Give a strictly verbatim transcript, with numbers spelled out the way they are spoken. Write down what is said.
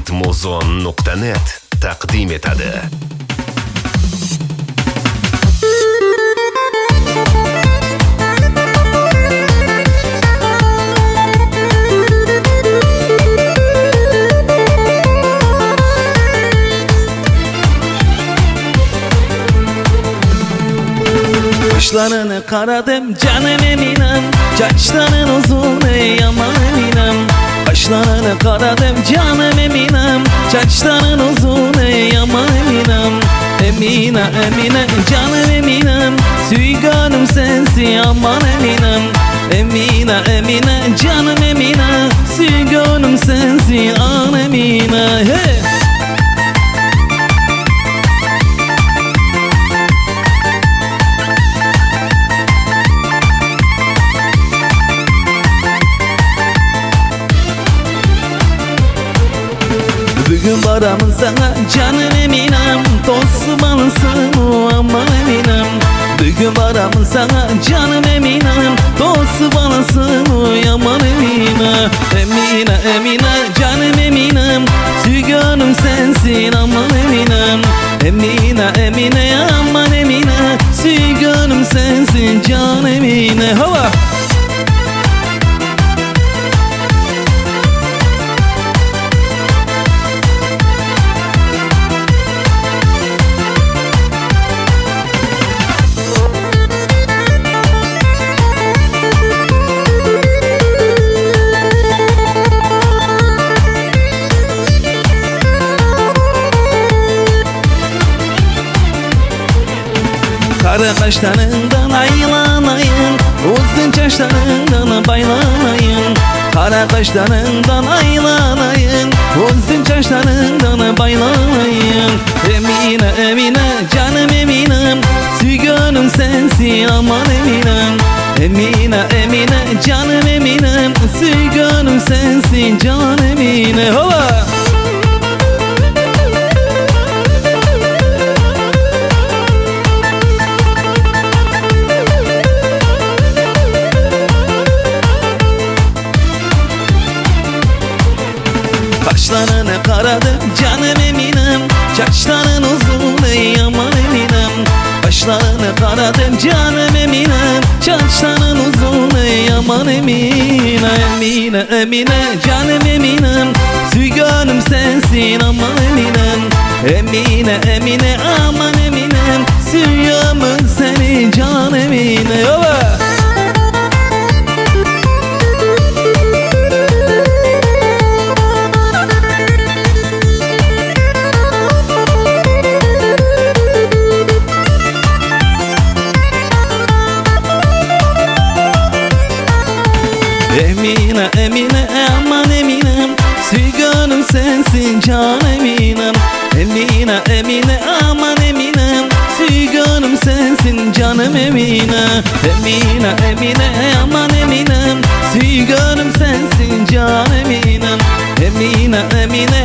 ritmozon nuqta net taqdim etadi. Kaşlarını karadım canım eminem, saçların uzun ey aman eminem. Kaşlarını karadım canım eminem, saçların uzun ey aman eminem. Emine Emine canım eminem, süyganım sensin aman eminem. Emine Emine canım emine, süyganım sensin an emine. Hey! Bugün varamın sana canım eminem, dostu balısın o aman eminem. Bugün varamın sana canım eminem, dostu balısın o aman emine. Emine Emine canım eminem, sügönüm sensin aman eminem. Emine Emine aman emine, sügönüm sensin can emine. Hava! Kara kaşlarından aylanayım, uzun çaşlarından baylanayım. Kara kaşlarından aylanayım, uzun çaşlarından baylanayım. Emine Emine canım eminem, sügönüm sensin aman eminem. Emine Emine canım eminem, sügönüm sensin can emine. Hova! Kaşlarını karadım canım eminem, saçların uzun ey aman eminem. Kaşlarını karadım canım eminem, saçların uzun ey aman emine. Emine Emine canım eminem, sügönüm sensin aman eminem. Emine Emine aman eminem, sügönüm seni can emine. Ova! Emine Emine aman eminem, sügönüm sensin can eminem. Emine Emine aman eminem, sügönüm sensin canım emine. Emine Emine aman eminem, sügönüm sensin can eminem. Emine Emine